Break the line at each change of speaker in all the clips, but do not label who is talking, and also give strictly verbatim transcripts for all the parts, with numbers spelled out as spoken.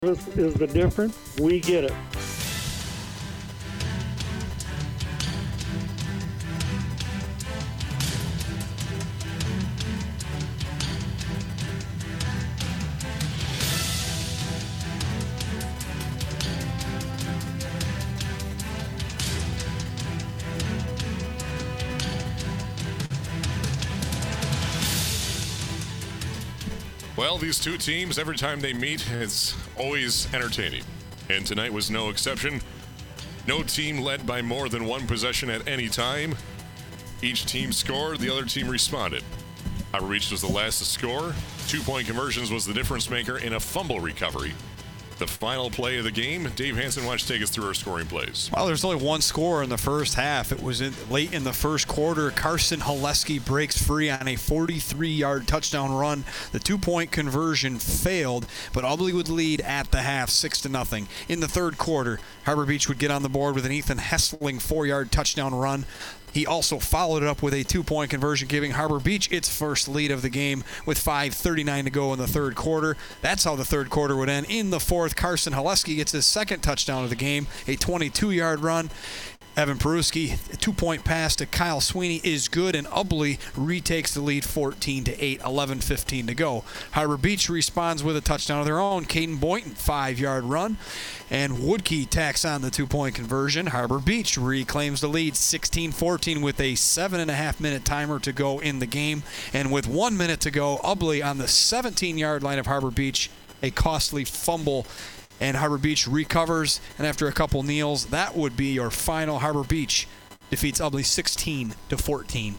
This is the difference. We get it.
Well, these two teams, every time they meet, it's always entertaining. And tonight was no exception. No team led by more than one possession at any time. Each team scored, the other team responded. Harbor Beach was the last to score. Two-point conversions was the difference maker in a fumble recovery. The final play of the game, Dave Hansen, why don't you take us through our scoring plays?
Well, there's only one score in the first half. It was in, late in the first quarter. Carson Haleski breaks free on a forty-three-yard touchdown run. The two-point conversion failed, but Ubly would lead at the half, six to nothing. In the third quarter, Harbor Beach would get on the board with an Ethan Hessling four-yard touchdown run. He also followed it up with a two-point conversion, giving Harbor Beach its first lead of the game with five thirty-nine to go in the third quarter. That's how the third quarter would end. In the fourth, Carson Haleski gets his second touchdown of the game, a twenty-two-yard run. Evan Peruski, a two-point pass to Kyle Sweeney is good, and Ubly retakes the lead fourteen to eight, eleven fifteen to go. Harbor Beach responds with a touchdown of their own. Caden Boynton, five-yard run, and Woodkey tacks on the two-point conversion. Harbor Beach reclaims the lead sixteen fourteen with a seven and a half minute timer to go in the game, and with one minute to go, Ubly on the seventeen-yard line of Harbor Beach, a costly fumble. And Harbor Beach recovers, and after a couple kneels, that would be your final. Harbor Beach defeats Ubly sixteen to fourteen.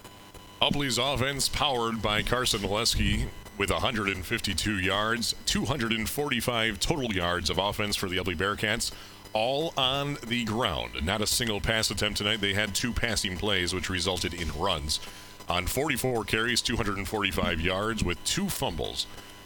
Ubly's offense powered by Carson Haleski with one hundred fifty-two yards, two hundred forty-five total yards of offense for the Ubly Bearcats, all on the ground. Not a single pass attempt tonight. They had two passing plays, which resulted in runs. On forty-four carries, two hundred forty-five yards with two fumbles.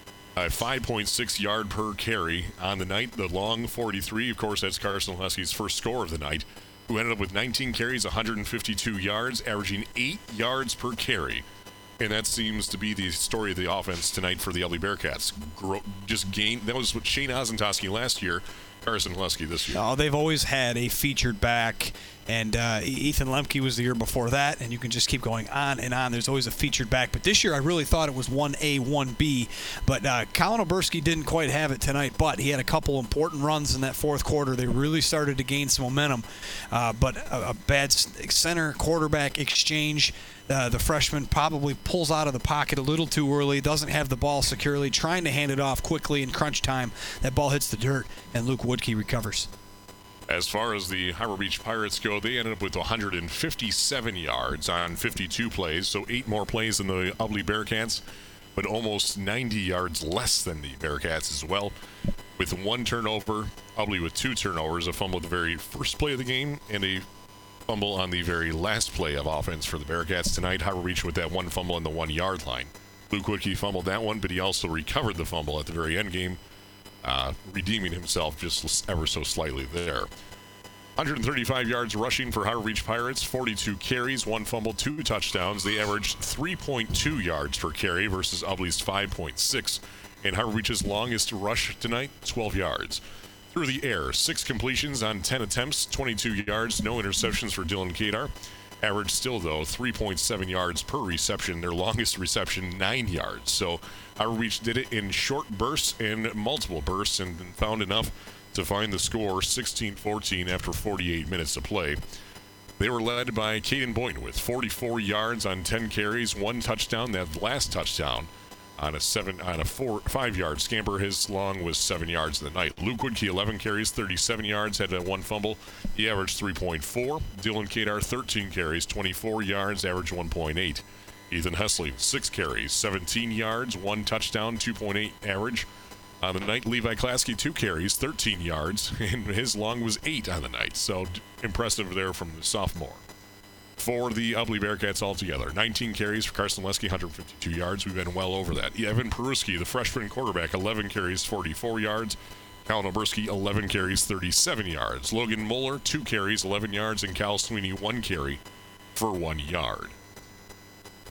A five point six yard per carry on the night. The long forty-three, of course, that's Carson Haleski's first score of the night, who ended up with nineteen carries, one hundred fifty-two yards, averaging eight yards per carry. And that seems to be the story of the offense tonight for the Ubly Bearcats. Gro- just gain. That was what Shane Ozentowski last year, Carson Haleski this year.
Oh, they've always had a featured back, and uh, Ethan Lemke was the year before that, and you can just keep going on and on. There's always a featured back, but this year I really thought it was one A, one B, but uh, Colin Oberski didn't quite have it tonight, but he had a couple important runs in that fourth quarter. They really started to gain some momentum, uh, but a, a bad center quarterback exchange. Uh, the freshman probably pulls out of the pocket a little too early, doesn't have the ball securely, trying to hand it off quickly in crunch time. That ball hits the dirt, and Luke Woodkey recovers.
As far as the Harbor Beach Pirates go, they ended up with one hundred fifty-seven yards on fifty-two plays, so eight more plays than the Ubly Bearcats, but almost ninety yards less than the Bearcats as well. With one turnover, Ubly with two turnovers, a fumble at the very first play of the game, and a fumble on the very last play of offense for the Bearcats tonight. Harbor Beach with that one fumble on the one-yard line. Luke Woodkey fumbled that one, but he also recovered the fumble at the very end game, uh, redeeming himself just ever so slightly there. one hundred thirty-five yards rushing for Harbor Beach Pirates, forty-two carries, one fumble, two touchdowns. They averaged three point two yards per carry versus Ubly's five point six. And Harbor Beach's longest rush tonight, twelve yards. Through the air, six completions on ten attempts, twenty-two yards, no interceptions for Dylan Kadar. Average still, though, three point seven yards per reception. Their longest reception, nine yards. So Harbor Beach did it in short bursts and multiple bursts and found enough to find the score sixteen fourteen after forty-eight minutes to play. They were led by Caden Boynton with forty-four yards on ten carries, one touchdown. That last touchdown on a seven on a four five yard scamper. His long was seven yards in the night. Luke Woodkey, eleven carries, thirty-seven yards, had a one fumble. He averaged three point four. Dylan Kadar, thirteen carries, twenty-four yards, averaged one point eight. Ethan Hessling, six carries, seventeen yards, one touchdown, two point eight average. On the night, Levi Klasky, two carries, thirteen yards, and his long was eight on the night. So impressive there from the sophomore. For the Ubly Bearcats altogether, nineteen carries for Carson Haleski, one hundred fifty-two yards. We've been well over that. Evan Peruski, the freshman quarterback, eleven carries, forty-four yards. Colin Oberski, eleven carries, thirty-seven yards. Logan Muller, two carries, eleven yards, and Cal Sweeney, one carry for one yard.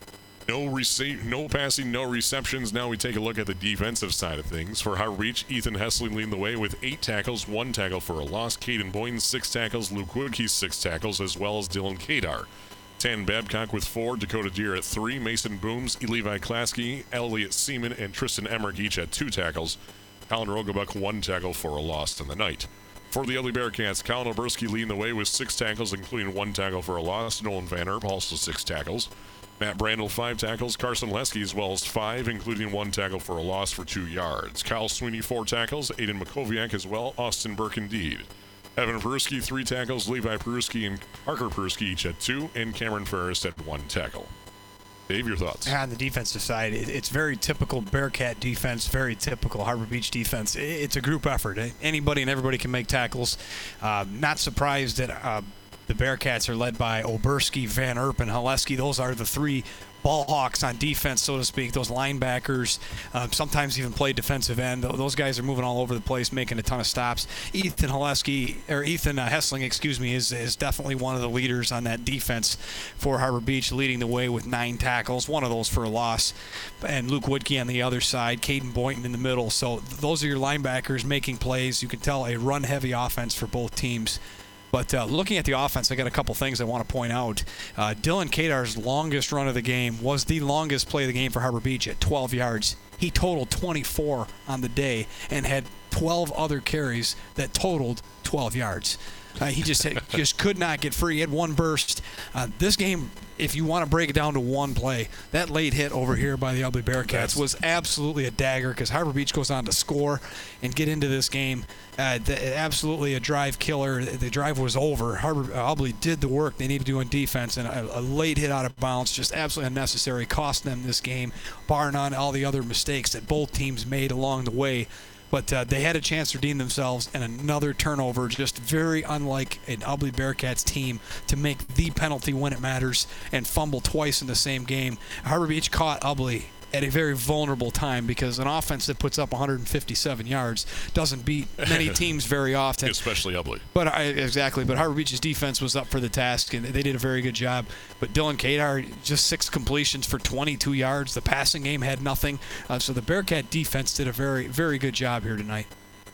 No rece- no passing, no receptions. Now we take a look at the defensive side of things. For Harbor Beach, Ethan Hessling leading the way with eight tackles, one tackle for a loss. Caden Boyden, six tackles. Luke Woodkey, six tackles, as well as Dylan Kadar. Tan Babcock with four, Dakota Deer at three, Mason Booms, Levi Klasky, Elliott Seaman, and Tristan Emmerich each at two tackles. Colin Rogabuck, one tackle for a loss in the night. For the Ugly Bearcats, Colin Oberski leading the way with six tackles, including one tackle for a loss. Nolan Van Erp also six tackles. Matt Brandel, five tackles. Carson Lesky as well as five, including one tackle for a loss for two yards. Kyle Sweeney, four tackles. Aiden Makoviak as well. Austin Burke indeed. Evan Peruski, three tackles. Levi Peruski and Parker Peruski each at two, and Cameron Ferris at one tackle. Dave, your thoughts?
On the defensive side, it, it's very typical Bearcat defense, very typical Harbor Beach defense. It, it's a group effort. Anybody and everybody can make tackles. Uh, not surprised that uh, the Bearcats are led by Oberski, Van Erp, and Haleski. Those are the three ball hawks on defense, so to speak. Those linebackers, uh, sometimes even play defensive end. Those guys are moving all over the place, making a ton of stops. Ethan Haleski, or Ethan uh, Hessling, excuse me, is, is definitely one of the leaders on that defense for Harbor Beach, leading the way with nine tackles, one of those for a loss. And Luke Woodkey on the other side, Caden Boynton in the middle. So those are your linebackers making plays. You can tell a run-heavy offense for both teams. But uh, looking at the offense, I got a couple things I want to point out. Uh, Dylan Kadar's longest run of the game was the longest play of the game for Harbor Beach at twelve yards. He totaled twenty-four on the day and had twelve other carries that totaled twelve yards. Uh, he just had, just could not get free. He had one burst. Uh, this game, if you want to break it down to one play, that late hit over here by the Ugly Bearcats That's, was absolutely a dagger because Harbor Beach goes on to score and get into this game. Uh, the, absolutely a drive killer. The drive was over. Harbor uh, Ugly did the work they needed to do on defense, and a, a late hit out of bounds, just absolutely unnecessary, cost them this game, bar none all the other mistakes that both teams made along the way. But uh, they had a chance to redeem themselves, and another turnover, just very unlike an Ugly Bearcats team to make the penalty when it matters and fumble twice in the same game. Harbor Beach caught Ugly at a very vulnerable time because an offense that puts up one hundred fifty-seven yards doesn't beat many teams very often.
Especially Ugly.
But I, exactly. But Harbor Beach's defense was up for the task, and they did a very good job. But Dylan Kadar, just six completions for twenty-two yards. The passing game had nothing. Uh, so the Bearcat defense did a very, very good job here tonight.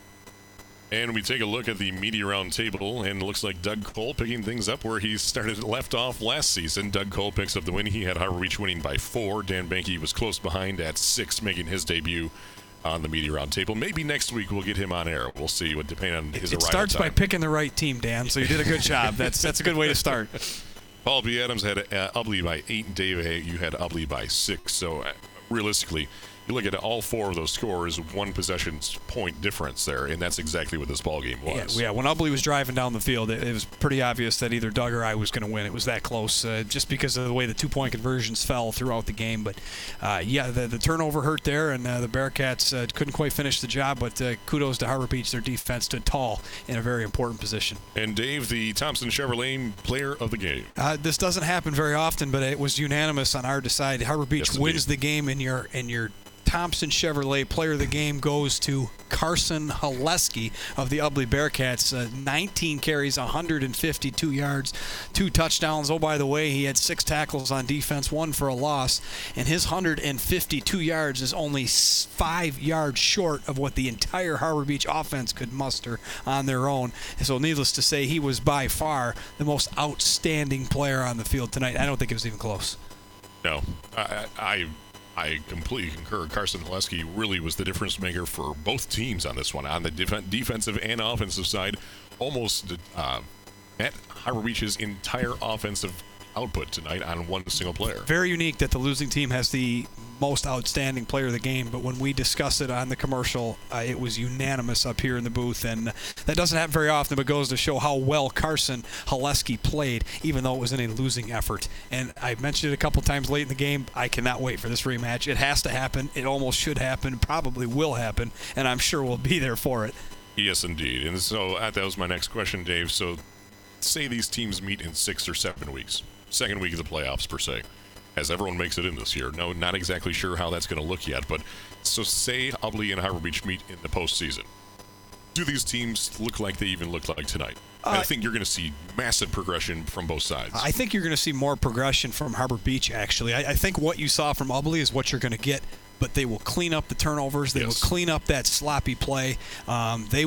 And we take a look at the media round table, and it looks like Doug Cole picking things up where he started left off last season. Doug Cole picks up the win. He had Harbor Beach winning by four. Dan Banky was close behind at six, making his debut on the media round table. Maybe next week we'll get him on air. We'll see what depending on his
it,
arrival
It starts
time.
by picking the right team, Dan, so you did a good job. That's that's a good way to start.
Paul B. Adams had uh, Ubly by eight, and Dave, hey, you had Ubly by six. So uh, realistically, you look at all four of those scores, one possession point difference there, and that's exactly what this ball game was.
Yeah, yeah, when Ubly was driving down the field, it, it was pretty obvious that either Doug or I was going to win. It was that close, uh, just because of the way the two-point conversions fell throughout the game. But, uh, yeah, the, the turnover hurt there, and uh, the Bearcats uh, couldn't quite finish the job, but uh, kudos to Harbor Beach. Their defense stood tall in a very important position.
And Dave, the Thompson Chevrolet player of the game.
Uh, this doesn't happen very often, but it was unanimous on our side. Harbor Beach
yes,
wins the game in your in your Thompson Chevrolet player of the game goes to Carson Haleski of the Ubly Bearcats. Uh, nineteen carries, one hundred fifty-two yards, two touchdowns. Oh, by the way, he had six tackles on defense, one for a loss, and his one hundred fifty-two yards is only five yards short of what the entire Harbor Beach offense could muster on their own. So needless to say, he was by far the most outstanding player on the field tonight. I don't think it was even close.
No, I... I I completely concur. Carson Haleski really was the difference maker for both teams on this one. On the def- defensive and offensive side, almost uh, met Harbor Beach's entire offensive output tonight on one single player.
Very unique that the losing team has the most outstanding player of the game, but when we discussed it on the commercial, uh, it was unanimous up here in the booth, and that doesn't happen very often, but goes to show how well Carson Haleski played, even though it was in a losing effort. And I mentioned it a couple times late in the game. I cannot wait for this rematch. It has to happen. It almost should happen, probably will happen, and I'm sure we'll be there for it.
Yes, indeed. And so uh, that was my next question, Dave. So say these teams meet in six or seven weeks, second week of the playoffs per se, as everyone makes it in this year. No, not exactly sure how that's going to look yet, but so say Ubly and Harbor Beach meet in the postseason. Do these teams look like they even look like tonight? I
Uh,
think you're going to see massive progression from both sides.
I think you're going to see more progression from Harbor Beach, actually. I, I think what you saw from Ubly is what you're going to get, but they will clean up the turnovers. They
Yes.
will clean up that sloppy play. Um, they